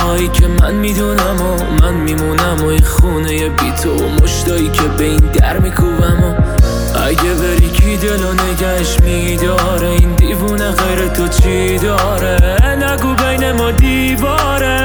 هایی که من میدونم و من میمونم و این خونه بی تو و مشتایی که به این در میکوبم و اگه بری کی دلو نگهش میداره این دیوونه غیر تو چی داره نگو بین ما دیواره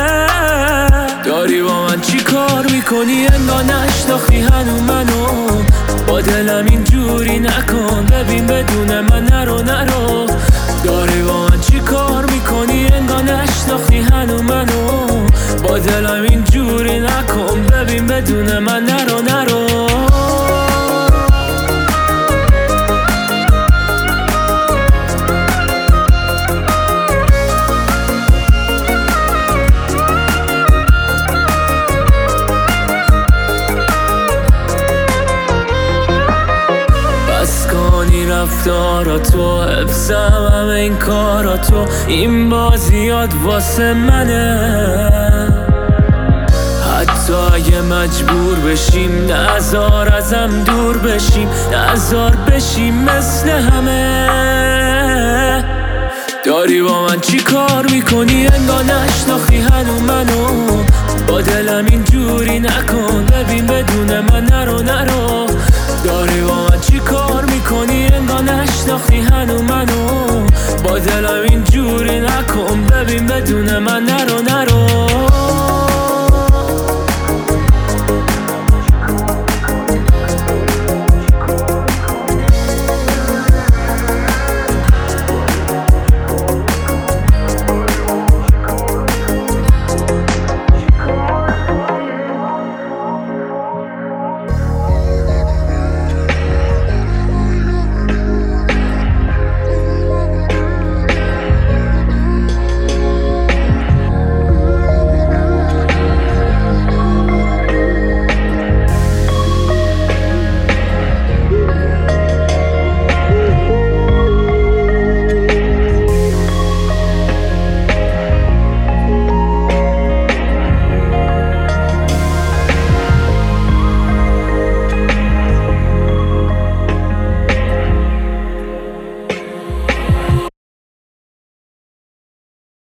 داری با من چی کار میکنی انگار نشناختی هنو منو با دلم اینجوری نکن ببین بدون من نرو داری با من چی کار میکنی انگار نشناختی هنو منو با دلم اینجوری نکن ببین بدون من نرو رفتاراتو حفظم همه این کاراتو این بازیات واسه منه حتی اگه مجبور بشیم نذار ازم دور بشیم نذار بشیم مثل همه داری با من چی کار میکنی انگار نشناختی هنو منو با دلم اینجوری نکن ببین بدون من نرو داری با من چی کار میکنی انگار نشناختی هنو منو با دلم اینجوری نکن ببین بدون من نرو